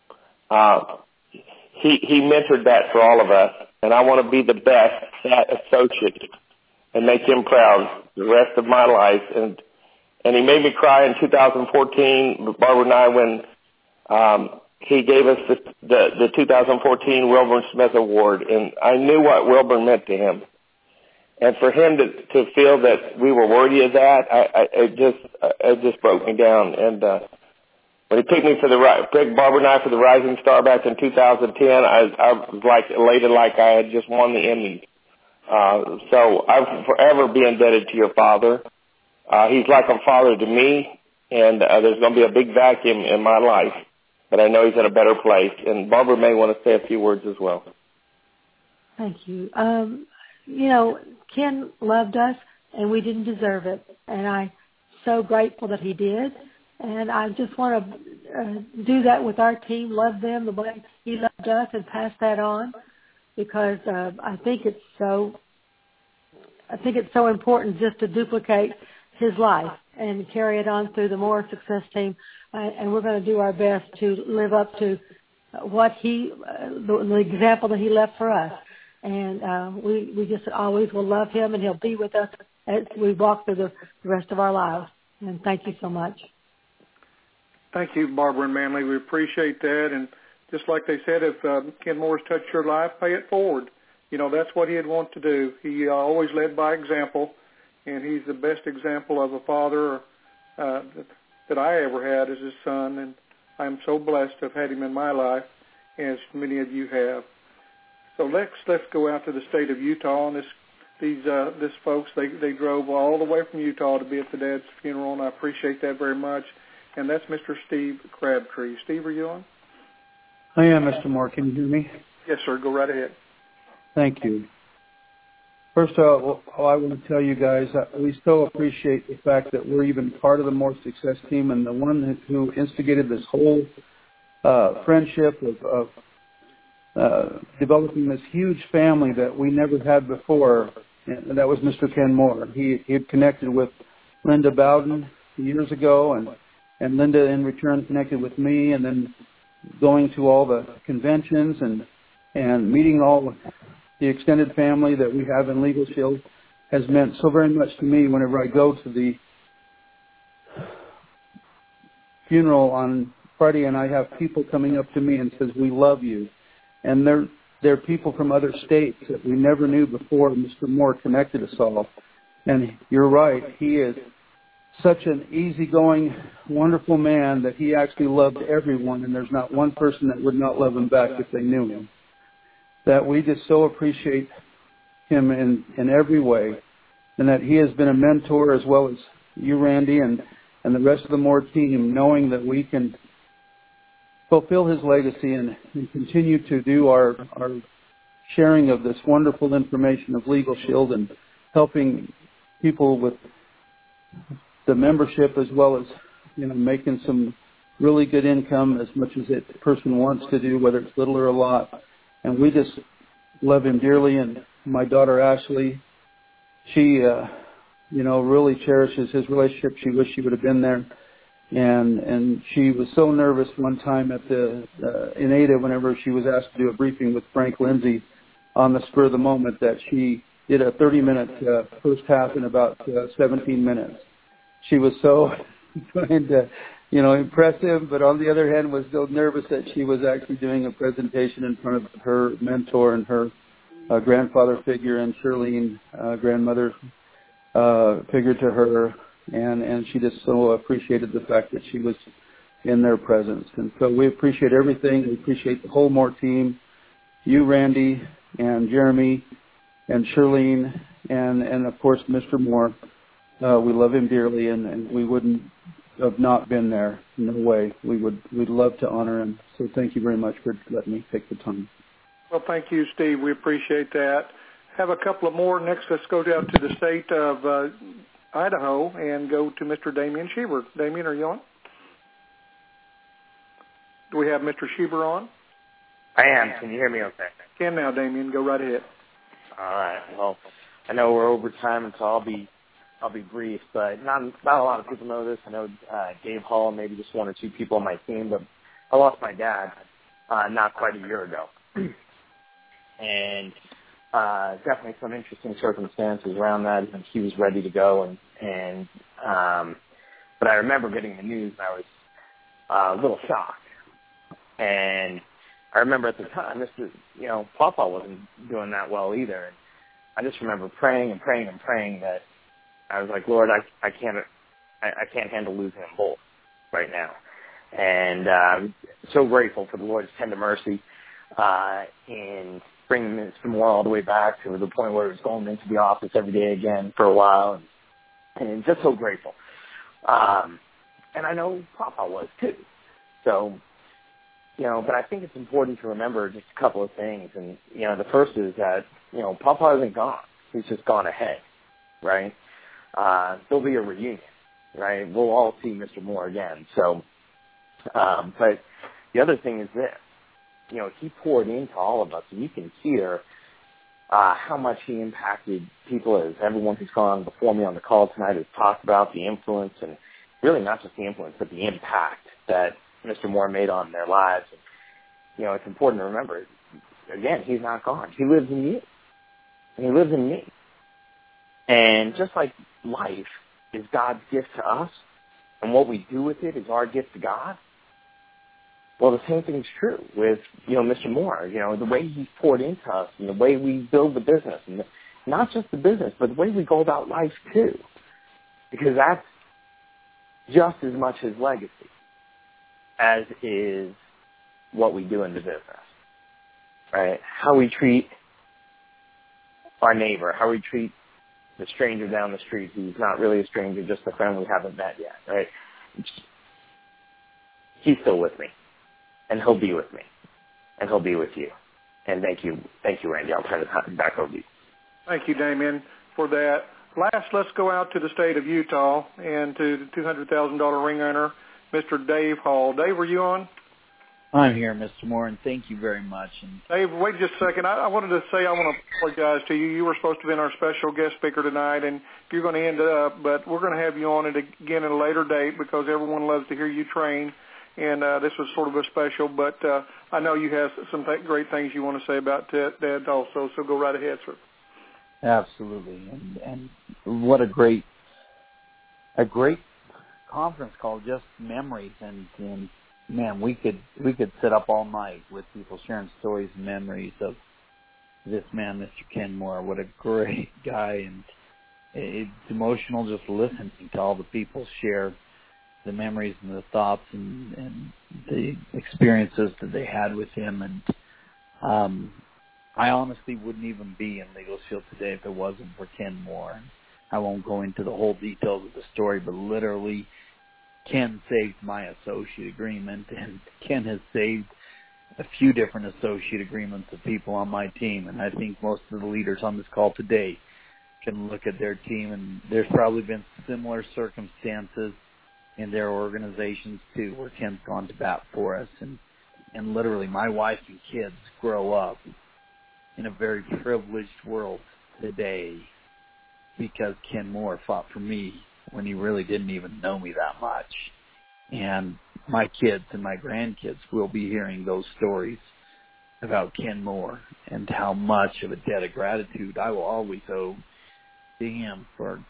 Speaker 13: Uh, he, he mentored that for all of us. And I want to be the best fat associate and make him proud the rest of my life. And, and he made me cry in two thousand fourteen, Barbara and I, when, um, he gave us the, the, the two thousand fourteen Wilburn Smith Award, and I knew what Wilburn meant to him. And for him to, to feel that we were worthy of that, I, I, it just it just broke me down. And uh, when he picked me for the picked Barbara and I for the Rising Star back in two thousand ten, I, I was like elated, like I had just won the Emmy. Uh, so I'll forever be indebted to your father. Uh, he's like a father to me, and uh, there's going to be a big vacuum in my life. But I know he's in a better place. And Barbara may want to say a few words as well.
Speaker 14: Thank you. Um, you know, Ken loved us, and we didn't deserve it. And I'm so grateful that he did. And I just want to uh, do that with our team, love them the way he loved us, and pass that on, because uh, I think it's so I think it's so important just to duplicate his life and carry it on through the Moore Success Team. Uh, and we're going to do our best to live up to what he, uh, the, the example that he left for us. And uh, we, we just always will love him, and he'll be with us as we walk through the rest of our lives. And thank you so much.
Speaker 3: Thank you, Barbara and Manley. We appreciate that. And just like they said, if uh, Ken Moore's touched your life, pay it forward. You know, that's what he'd want to do. He uh, always led by example, and he's the best example of a father uh, that, that I ever had as his son, and I'm so blessed to have had him in my life, as many of you have. So let's let's go out to the state of Utah, and this these uh, this folks they they drove all the way from Utah to be at the dad's funeral, and I appreciate that very much. And that's Mister Steve Crabtree. Steve, are you on?
Speaker 15: I am, Mister Moore. Can you hear me?
Speaker 3: Yes, sir. Go right ahead.
Speaker 15: Thank you. First of all, I want to tell you guys that we so appreciate the fact that we're even part of the Moore Success Team, and the one who instigated this whole uh, friendship of, of uh, developing this huge family that we never had before, and that was Mister Ken Moore. He, he had connected with Linda Bowden years ago, and, and Linda in return connected with me, and then going to all the conventions and, and meeting all the extended family that we have in Legal Shield has meant so very much to me whenever I go to the funeral on Friday and I have people coming up to me and says, "We love you." And they're, they're people from other states that we never knew before Mister Moore connected us all. And you're right, he is such an easygoing, wonderful man that he actually loved everyone, and there's not one person that would not love him back if they knew him. That we just so appreciate him in, in every way, and that he has been a mentor as well as you, Randy, and, and the rest of the Moore team, knowing that we can fulfill his legacy and, and continue to do our, our sharing of this wonderful information of Legal Shield and helping people with the membership as well as, you know, making some really good income as much as that person wants to do, whether it's little or a lot. And we just love him dearly. And my daughter, Ashley, she, uh, you know, really cherishes his relationship. She wished she would have been there. And and she was so nervous one time at the uh, in Ada whenever she was asked to do a briefing with Frank Lindsay on the spur of the moment that she did a thirty-minute uh, first half in about uh, seventeen minutes. She was so trying to, you know, impressive, but on the other hand was so nervous that she was actually doing a presentation in front of her mentor and her uh, grandfather figure and Shirlene, uh, grandmother uh, figure to her. And, and she just so appreciated the fact that she was in their presence. And so we appreciate everything. We appreciate the whole Moore team, you, Randy, and Jeremy, and Shirlene, and, and of course, Mister Moore. Uh, we love him dearly, and, and we wouldn't have not been there. No way. We would, we'd love to honor him. So thank you very much for letting me take the time.
Speaker 3: Well, thank you, Steve. We appreciate that. Have a couple of more. Next, let's go down to the state of uh, Idaho and go to Mister Damian Schieber. Damian, are you on? Do we have Mister Schieber on?
Speaker 16: I am. Can you hear me okay?
Speaker 3: Can now, Damian. Go right ahead.
Speaker 16: All right. Well, I know we're over time, and so I'll be I'll be brief, but not not a lot of people know this. I know uh, Dave Hall, maybe just one or two people on my team, but I lost my dad uh, not quite a year ago, and uh, definitely some interesting circumstances around that. And he was ready to go, and and um, but I remember getting the news, and I was uh, a little shocked. And I remember at the time, this is, you know, Papa wasn't doing that well either. And I just remember praying and praying and praying that I was like, Lord, I, I can't, I, I can't handle losing them both right now. And um, so grateful for the Lord's tender mercy uh, in bringing Mister Moore all the way back to the point where he was going into the office every day again for a while, and, and just so grateful. Um, and I know Papa was too. So. You know, but I think it's important to remember just a couple of things. And, you know, the first is that, you know, Papa isn't gone. He's just gone ahead, right? Uh, there'll be a reunion, right? We'll all see Mister Moore again. So, um, but the other thing is this. You know, he poured into all of us, and you can hear uh, how much he impacted people, as everyone who's gone before me on the call tonight has talked about, the influence, and really not just the influence, but the impact that Mister Moore made on their lives. And, you know, it's important to remember, again, he's not gone. He lives in you. And he lives in me. And just like life is God's gift to us, and what we do with it is our gift to God, well, the same thing is true with, you know, Mister Moore. You know, the way he's poured into us and the way we build the business, and the, not just the business, but the way we go about life too, because that's just as much his legacy as is what we do in the business, right? How we treat our neighbor, how we treat the stranger down the street who's not really a stranger, just a friend we haven't met yet, right? He's still with me, and he'll be with me, and he'll be with you. And thank you, thank you, Randy. I'll turn it back over to you.
Speaker 3: Thank you, Damien, for that. Last, let's go out to the state of Utah and to the two hundred thousand dollars ring earner, Mister Dave Hall. Dave, were you on?
Speaker 17: I'm here, Mister Moore, and thank you very much. And
Speaker 3: Dave, wait just a second. I, I wanted to say I want to apologize to you. You were supposed to be our special guest speaker tonight, and you're going to end up, but we're going to have you on it again at a later date because everyone loves to hear you train, and uh, this was sort of a special, but uh, I know you have some th- great things you want to say about Dad also, so go right ahead, sir.
Speaker 17: Absolutely, and, and what a great, a great conference call, just memories, and, and man, we could we could sit up all night with people sharing stories and memories of this man, Mister Ken Moore. What a great guy, and it's emotional just listening to all the people share the memories and the thoughts and, and the experiences that they had with him. And um, I honestly wouldn't even be in Legal Shield today if it wasn't for Ken Moore. I won't go into the whole details of the story, but literally Ken saved my associate agreement, and Ken has saved a few different associate agreements of people on my team. And I think most of the leaders on this call today can look at their team, and there's probably been similar circumstances in their organizations too, where Ken's gone to bat for us. And, and literally my wife and kids grow up in a very privileged world today because Ken Moore fought for me when he really didn't even know me that much. And my kids and my grandkids will be hearing those stories about Ken Moore and how much of a debt of gratitude I will always owe to him for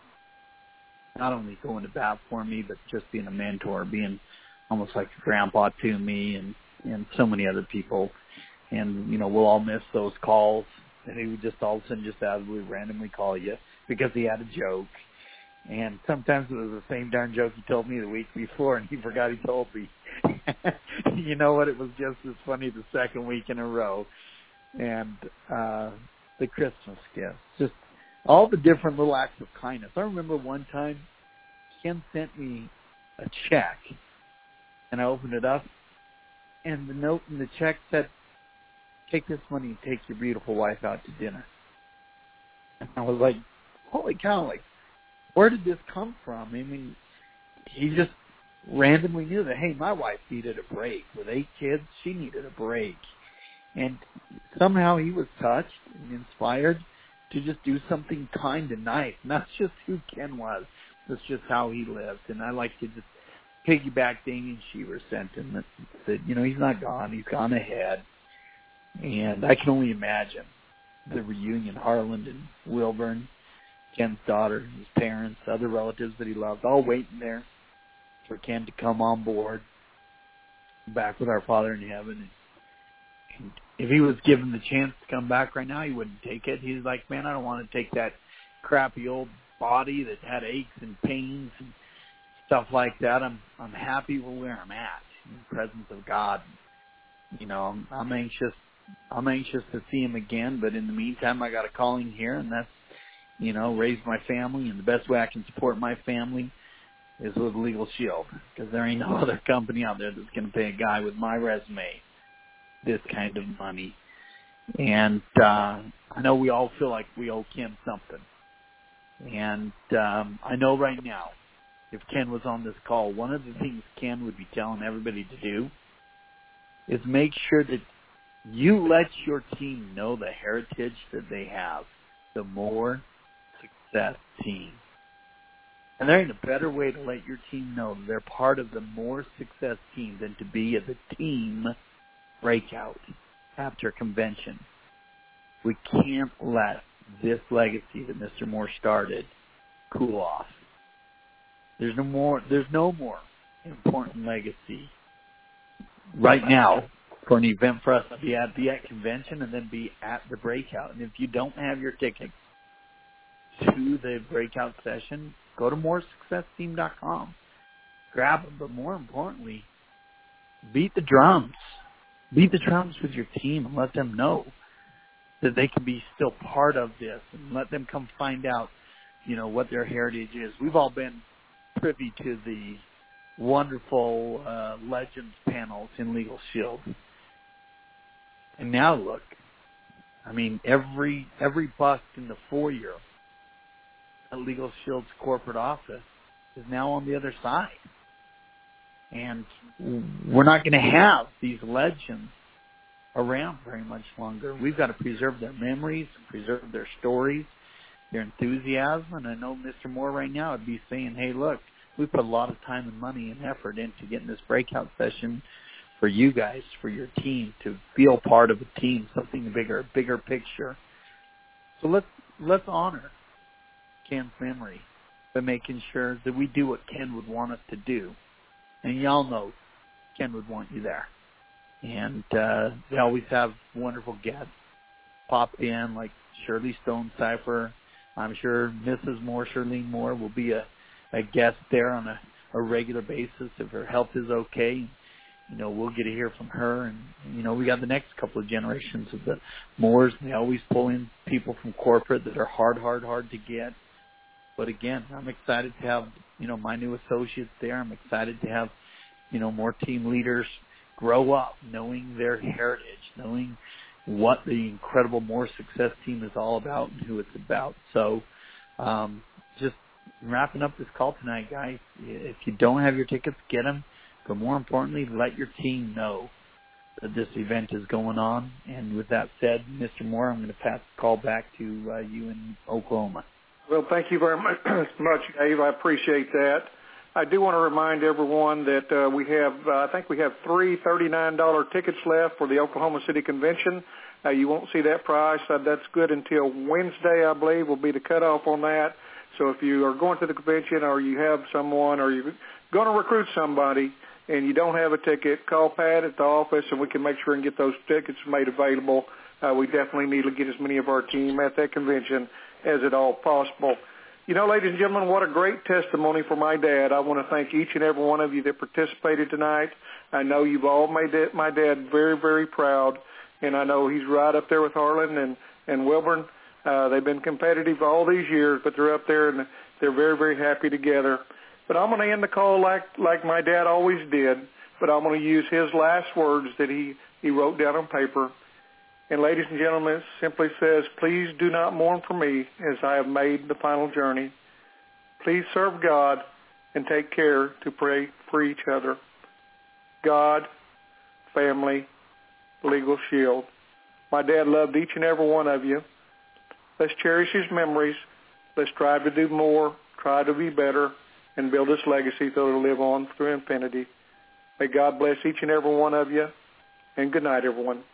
Speaker 17: not only going to bat for me, but just being a mentor, being almost like a grandpa to me and, and so many other people. And, you know, we'll all miss those calls. And he would just all of a sudden just absolutely randomly call you because he had a joke. And sometimes it was the same darn joke he told me the week before, and he forgot he told me. You know what? It was just as funny the second week in a row. And uh, the Christmas gifts, just all the different little acts of kindness. I remember one time Ken sent me a check, and I opened it up, and the note in the check said, "Take this money and take your beautiful wife out to dinner." And I was like, holy cow, like, where did this come from? I mean, he just randomly knew that, hey, my wife needed a break. With eight kids, she needed a break. And somehow he was touched and inspired to just do something kind and nice. And that's just who Ken was. That's just how he lived. And I like to just piggyback Damien Sheaver's sentiment that, you know, he's not gone. He's gone ahead. And I can only imagine the reunion, Harland and Wilburn, Ken's daughter, his parents, other relatives that he loved, all waiting there for Ken to come on board, back with our Father in heaven. And if he was given the chance to come back right now, he wouldn't take it. He's like, man, I don't want to take that crappy old body that had aches and pains and stuff like that. I'm I'm happy with where I'm at in the presence of God. You know, I'm, I'm anxious. I'm anxious to see him again, but in the meantime, I got a calling here, and that's, you know, raise my family, and the best way I can support my family is with Legal Shield, because there ain't no other company out there that's going to pay a guy with my resume this kind of money. And uh, I know we all feel like we owe Ken something. And um, I know right now, if Ken was on this call, one of the things Ken would be telling everybody to do is make sure that You let your team know the heritage that they have, the more success team. And there ain't a better way to let your team know they're part of the more success team than to be at the team breakout after convention. We can't let this legacy that Mister Moore started cool off. There's no more, there's no more important legacy right now for an event for us to be at, be at convention and then be at the breakout. And if you don't have your ticket to the breakout session, go to more success team dot com. Grab them, but more importantly, beat the drums. Beat the drums with your team and let them know that they can be still part of this, and let them come find out, you know, what their heritage is. We've all been privy to the wonderful uh, Legends panels in Legal Shield. And now look, I mean, every every bust in the foyer at Legal Shield's corporate office is now on the other side. And we're not going to have these legends around very much longer. We've got to preserve their memories, preserve their stories, their enthusiasm. And I know Mister Moore right now would be saying, hey, look, we put a lot of time and money and effort into getting this breakout session for you guys, for your team, to feel part of a team, something bigger, a bigger picture. So let's let's honor Ken's memory by making sure that we do what Ken would want us to do. And y'all know Ken would want you there. And uh, they always have wonderful guests pop in, like Shirley Stonecipher. I'm sure Missus Moore, Shirley Moore, will be a, a guest there on a, a regular basis if her health is okay. You know, we'll get to hear from her. And, you know, we got the next couple of generations of the Moores. They always pull in people from corporate that are hard, hard, hard to get. But again, I'm excited to have, you know, my new associates there. I'm excited to have, you know, more team leaders grow up knowing their heritage, knowing what the incredible More Success team is all about and who it's about. So um, just wrapping up this call tonight, guys. If you don't have your tickets, get them. But more importantly, let your team know that this event is going on. And with that said, Mister Moore, I'm going to pass the call back to uh, you in Oklahoma.
Speaker 3: Well, thank you very much, much, Dave. I appreciate that. I do want to remind everyone that uh, we have, uh, I think we have three thirty-nine dollars tickets left for the Oklahoma City Convention. Uh, you won't see that price. Uh, that's good until Wednesday, I believe, will be the cutoff on that. So if you are going to the convention or you have someone or you're going to recruit somebody and you don't have a ticket, call Pat at the office and we can make sure and get those tickets made available. Uh, we definitely need to get as many of our team at that convention as at all possible. You know, ladies and gentlemen, what a great testimony for my dad. I want to thank each and every one of you that participated tonight. I know you've all made my dad very, very proud, and I know he's right up there with Harlan and, and Wilburn. Uh, they've been competitive all these years, but they're up there, and they're very, very happy together. But I'm going to end the call like, like my dad always did, but I'm going to use his last words that he, he wrote down on paper. And ladies and gentlemen, it simply says, please do not mourn for me as I have made the final journey. Please serve God and take care to pray for each other. God, family, Legal Shield. My dad loved each and every one of you. Let's cherish his memories. Let's try to do more, try to be better, and build this legacy so it'll live on through infinity. May God bless each and every one of you, and good night, everyone.